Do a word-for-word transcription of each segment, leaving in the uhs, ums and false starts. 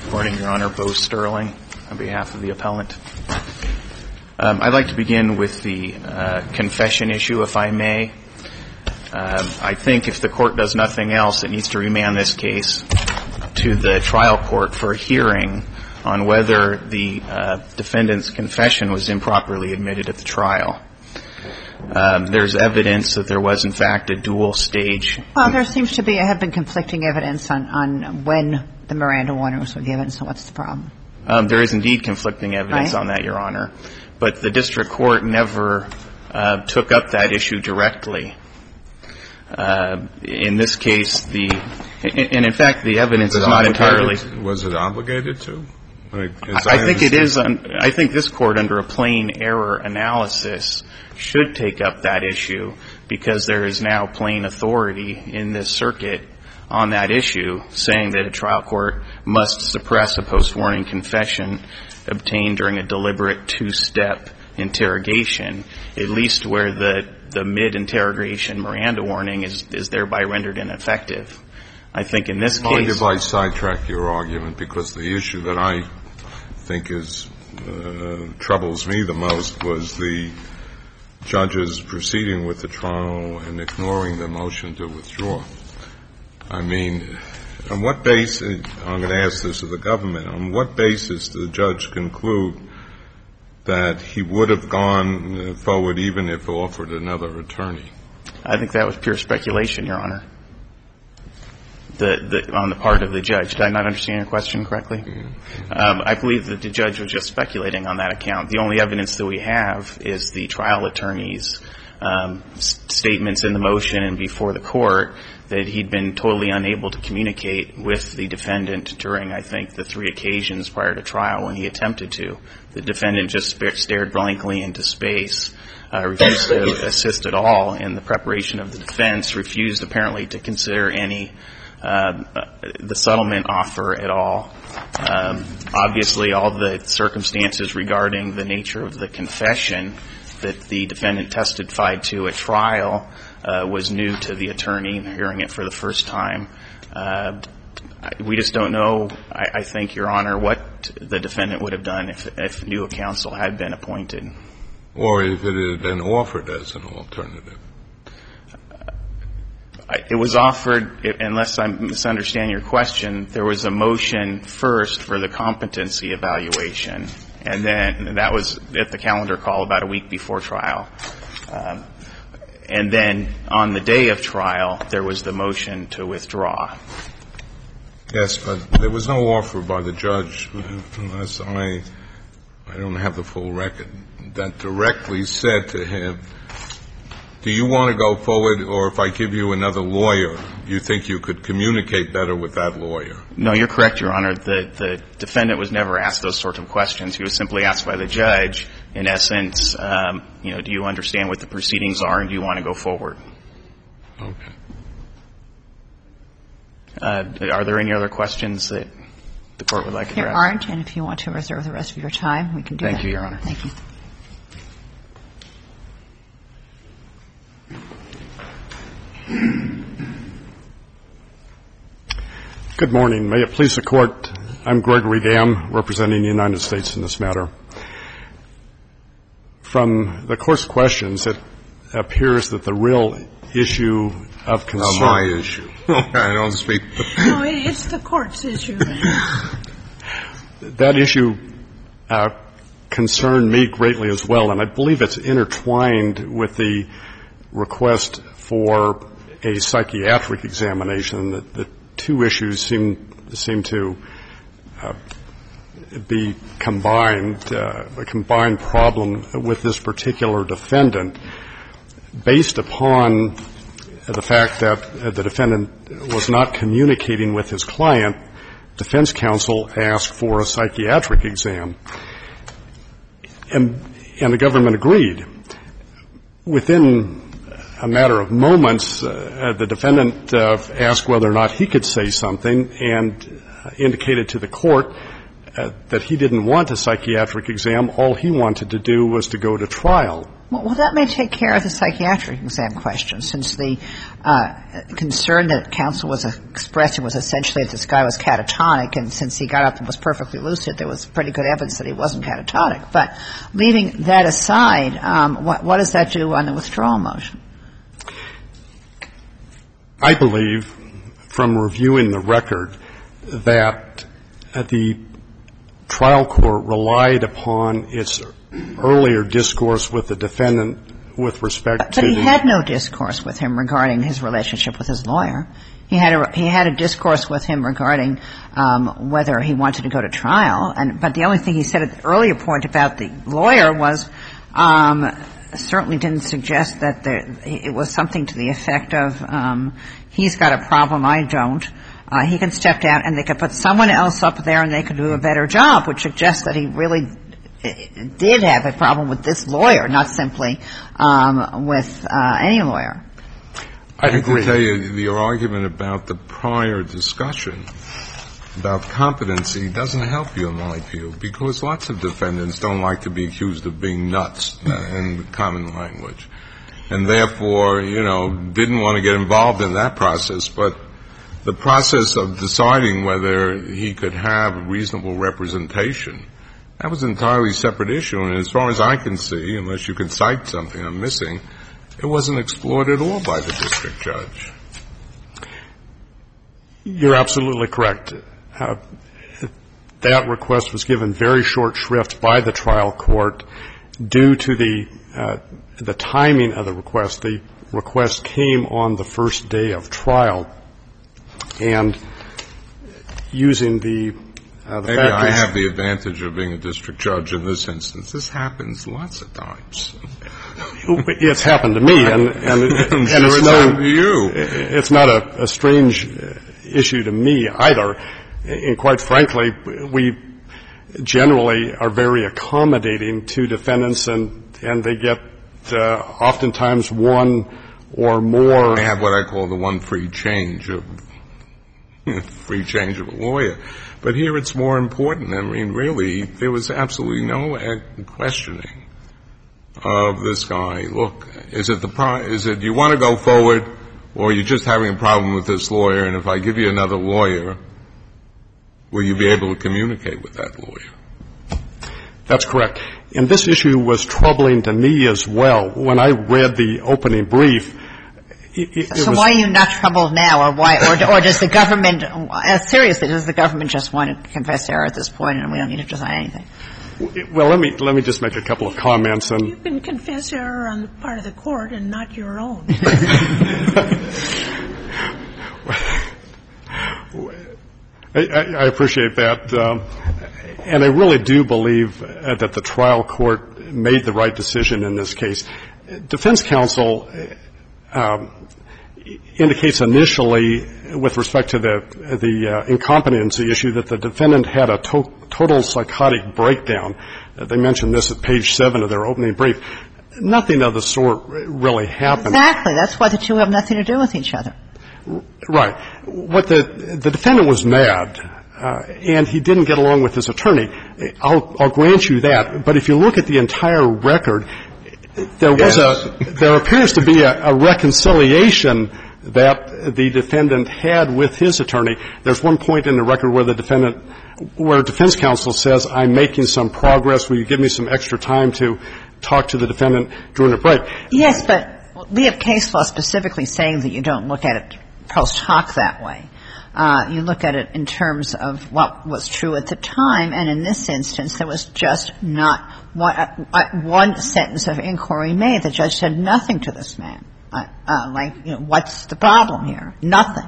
Good morning, Your Honor. Bo Sterling on behalf of the appellant. Um, I'd like to begin with the uh, confession issue, if I may. Uh, I think if the court does nothing else, it needs to remand this case to the trial court for a hearing on whether the uh, defendant's confession was improperly admitted at the trial. Um, there's evidence that there was, in fact, a dual stage. Well, there seems to be have been conflicting evidence on, on when the Miranda warnings were given, so what's the problem? Um, there is indeed conflicting evidence right. on that, Your Honor. But the district court never uh, took up that issue directly. Uh, in this case, the and in fact, the evidence is not entirely. Was it obligated to? Like, I, I think it is. Un, I think this court, under a plain error analysis, should take up that issue because there is now plain authority in this circuit on that issue, saying that a trial court must suppress a post-warning confession obtained during a deliberate two-step interrogation, at least where the, the mid-interrogation Miranda warning is, is thereby rendered ineffective. I think in this Mind case... if I sidetrack your argument, because the issue that I think is uh, troubles me the most was the judges proceeding with the trial and ignoring the motion to withdraw. I mean, on what basis, I'm going to ask this of the government, on what basis did the judge conclude that he would have gone forward even if offered another attorney? I think that was pure speculation, Your Honor, the, the, on the part of the judge. Did I not understand your question correctly? Mm-hmm. Um, I believe that the judge was just speculating on that account. The only evidence that we have is the trial attorney's um, s- statements in the motion and before the court that he'd been totally unable to communicate with the defendant during, I think, the three occasions prior to trial when he attempted to. The defendant just sp- stared blankly into space, uh, refused to assist at all in the preparation of the defense, refused apparently to consider any uh, the settlement offer at all. Um, obviously, all the circumstances regarding the nature of the confession that the defendant testified to at trial uh, was new to the attorney, hearing it for the first time. Uh, we just don't know, I, I think, Your Honor, what the defendant would have done if, if new counsel had been appointed. Or if it had been offered as an alternative. It was offered, unless I misunderstand your question, there was a motion first for the competency evaluation, and then that was at the calendar call about a week before trial. Um, and then on the day of trial, there was the motion to withdraw. Yes, but there was no offer by the judge, unless I, I don't have the full record, that directly said to him, do you want to go forward, or if I give you another lawyer, you think you could communicate better with that lawyer? No, you're correct, Your Honor. The, the defendant was never asked those sorts of questions. He was simply asked by the judge, in essence, um, you know, do you understand what the proceedings are and do you want to go forward? Okay. Uh, are there any other questions that the Court would like to address? There aren't, and if you want to reserve the rest of your time, we can do that. Thank you, Your Honor. Thank you. Good morning. May it please the Court, I'm Gregory Dam, representing the United States in this matter. From the Court's questions, it appears that the real issue of concern... Not my issue. I don't speak... No, it's the Court's issue. That issue uh, concerned me greatly as well, and I believe it's intertwined with the request for a psychiatric examination. The, the two issues seem seem to uh, be combined, uh, a combined problem with this particular defendant, based upon the fact that uh, the defendant was not communicating with his client. Defense counsel asked for a psychiatric exam, and, and the government agreed. Within a matter of moments, uh, the defendant uh, asked whether or not he could say something and uh, indicated to the court uh, that he didn't want a psychiatric exam. All he wanted to do was to go to trial. Well, well, that may take care of the psychiatric exam question, since the uh, concern that counsel was expressing was essentially that this guy was catatonic, and since he got up and was perfectly lucid, there was pretty good evidence that he wasn't catatonic. But leaving that aside, um, what, what does that do on the withdrawal motion? I believe, from reviewing the record, that the trial court relied upon its earlier discourse with the defendant with respect but, to but he the had no discourse with him regarding his relationship with his lawyer. He had a he had a discourse with him regarding um, whether he wanted to go to trial. And but the only thing he said at the earlier point about the lawyer was um, certainly didn't suggest that there, it was something to the effect of um, he's got a problem, I don't. Uh, he can step down, and they could put someone else up there, and they could do a better job, which suggests that he really did have a problem with this lawyer, not simply um, with uh, any lawyer. I agree. I can tell you your argument about the prior discussion about competency doesn't help you in my view, because lots of defendants don't like to be accused of being nuts in common language, and therefore, you know, didn't want to get involved in that process. But the process of deciding whether he could have reasonable representation, that was an entirely separate issue. And as far as I can see, unless you can cite something I'm missing, it wasn't explored at all by the district judge. You're absolutely correct. Uh, that request was given very short shrift by the trial court due to the uh, the timing of the request. The request came on the first day of trial, and using the Uh, the Maybe I have the advantage of being a district judge in this instance. This happens lots of times. It's happened to me, and, and, and sure it's, it's no, happened to you. It's not a, a strange issue to me either. And quite frankly, we generally are very accommodating to defendants, and, and they get uh, oftentimes one or more. I have what I call the one free change of free change of a lawyer. But here it's more important. I mean, really, there was absolutely no questioning of this guy. Look, is it the pro- is it you want to go forward, or you're just having a problem with this lawyer, and if I give you another lawyer, will you be able to communicate with that lawyer? That's correct. And this issue was troubling to me as well. When I read the opening brief, It, it, so it why are you not troubled now, or why, or, or does the government, uh, seriously, does the government just want to confess error at this point, and we don't need to decide anything? Well, let me let me just make a couple of comments. And you can confess error on the part of the court and not your own. I, I appreciate that, um, and I really do believe uh, that the trial court made the right decision in this case. Defense counsel Um, indicates initially, with respect to the the uh, incompetency issue, that the defendant had a to- total psychotic breakdown. Uh, they mentioned this at page seven of their opening brief. Nothing of the sort really happened. Exactly. That's why the two have nothing to do with each other. Right. What the the defendant was mad, uh, and he didn't get along with his attorney. I'll, I'll grant you that. But if you look at the entire record, there was yes. a there appears to be a, a reconciliation that the defendant had with his attorney. There's one point in the record where the defendant, where defense counsel says, "I'm making some progress. Will you give me some extra time to talk to the defendant during a break?" Yes, but we have case law specifically saying that you don't look at it post hoc that way. Uh, you look at it in terms of what was true at the time, and in this instance, there was just not one, uh, one sentence of inquiry made. The judge said nothing to this man. Uh, uh, like, you know, what's the problem here? Nothing.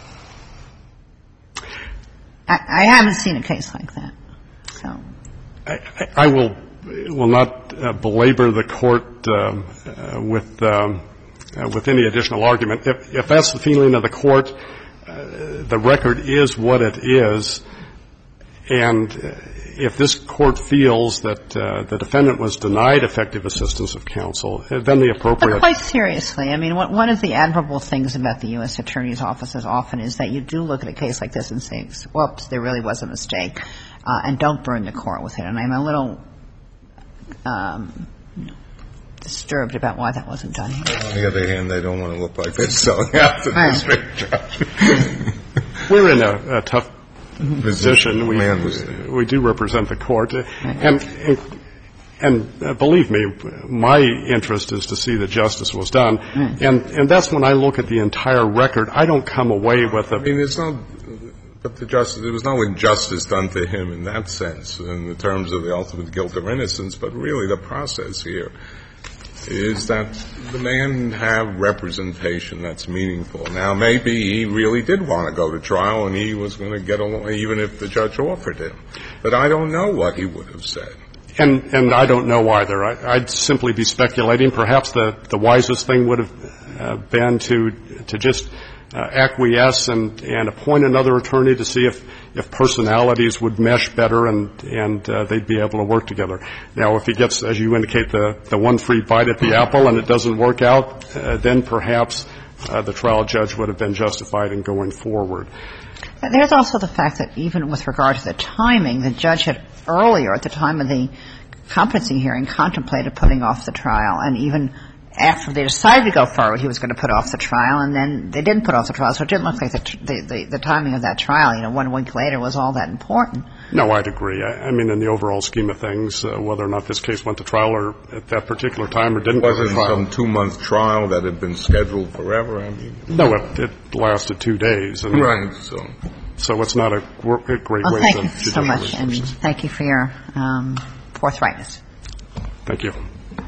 I, I haven't seen a case like that. So I, I will will not uh, belabor the court um, uh, with um, uh, with any additional argument. If, if that's the feeling of the court, the record is what it is, and if this court feels that uh, the defendant was denied effective assistance of counsel, then the appropriate. But quite seriously, I mean, one of the admirable things about the U S Attorney's offices often is that you do look at a case like this and say, whoops, there really was a mistake, uh, and don't burn the court with it. And I'm a little um, disturbed about why that wasn't done here. On the other hand, they don't want to look like they're selling out the Right. district judge. We're in a, a tough position. We, We understand. we do represent the court. And, and, and uh, believe me, my interest is to see that justice was done. Mm. And, and that's when I look at the entire record. I don't come away with a I mean, it's not, but the justice, there was no injustice done to him in that sense, in the terms of the ultimate guilt or innocence, but really the process here is that the man have representation that's meaningful. Now, maybe he really did want to go to trial and he was going to get along even if the judge offered him. But I don't know what he would have said. And, and I don't know either. I, I'd simply be speculating. Perhaps the, the wisest thing would have uh, been to, to just uh, acquiesce and, and appoint another attorney to see if, if personalities would mesh better and, and uh, they'd be able to work together. Now, if he gets, as you indicate, the, the one free bite at the apple and it doesn't work out, uh, then perhaps uh, the trial judge would have been justified in going forward. There's also the fact that even with regard to the timing, the judge had earlier, at the time of the competency hearing, contemplated putting off the trial. And even after they decided to go forward, he was going to put off the trial. And then they didn't put off the trial. So it didn't look like the, the, the, the timing of that trial, you know, one week later was all that important. No, I'd agree. I, I mean, in the overall scheme of things, uh, whether or not this case went to trial or at that particular time or didn't It go to wasn't trial. some two-month trial that had been scheduled forever. I mean, No, it, it lasted two days. And right, so. So it's not a, gr- a great Well, waste thank of you judicial so much, and resources. thank you for your um, forthrightness. Thank you.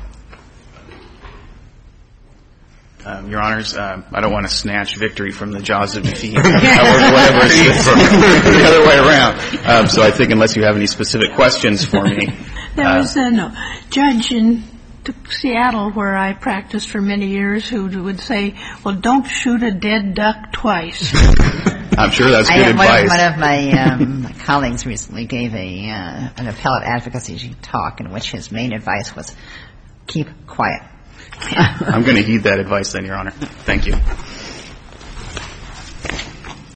Um, Your Honors, um, I don't want to snatch victory from the jaws of defeat, or whatever it is, the other way around. Um, so I think unless you have any specific questions for me. There uh, was a no, judge in Seattle where I practiced for many years who would say, well, don't shoot a dead duck twice. I'm sure that's I good had one advice. of, one of my um, colleagues recently gave a uh, an appellate advocacy talk in which his main advice was keep quiet. I'm going to heed that advice then, Your Honor. Thank you.